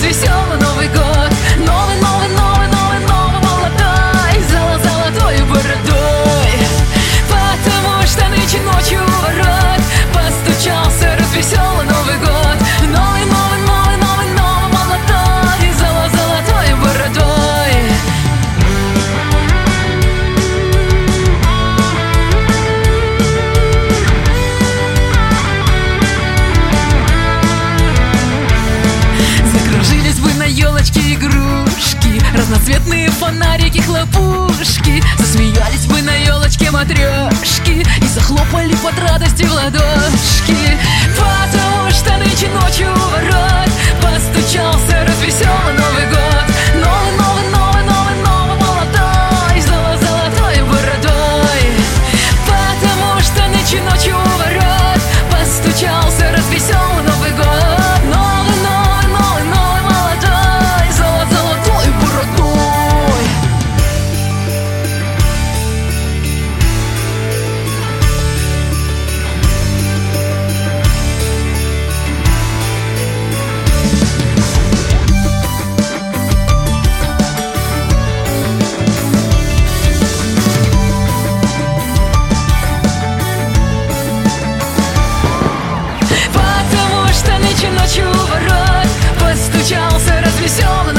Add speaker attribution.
Speaker 1: развеселый Новый год. Новый, новый, новый, новый, новый, молодой, золотой бородой. Потому что нынче ночью у ворот постучался развеселый Новый год. Новый, новый, новый, новый, новый, молодой, золотой бородой. Закружились бы на елочке игрушки, разноцветные фонарики, хлопушки. Засмеялись бы на елочке матрешки и захлопали под радости в ладошки. Потому что нынче ночью у ворот постучался развеселый Новый год. Новый, новый, новый, новый, новый, молодой, золотой бородой. Потому что нынче ночью у ворот постучался развеселый Новый год. Новый, новый, новый, новый, молодой, золотой бородой. Потому что нынче ночью у ворот постучался развеселый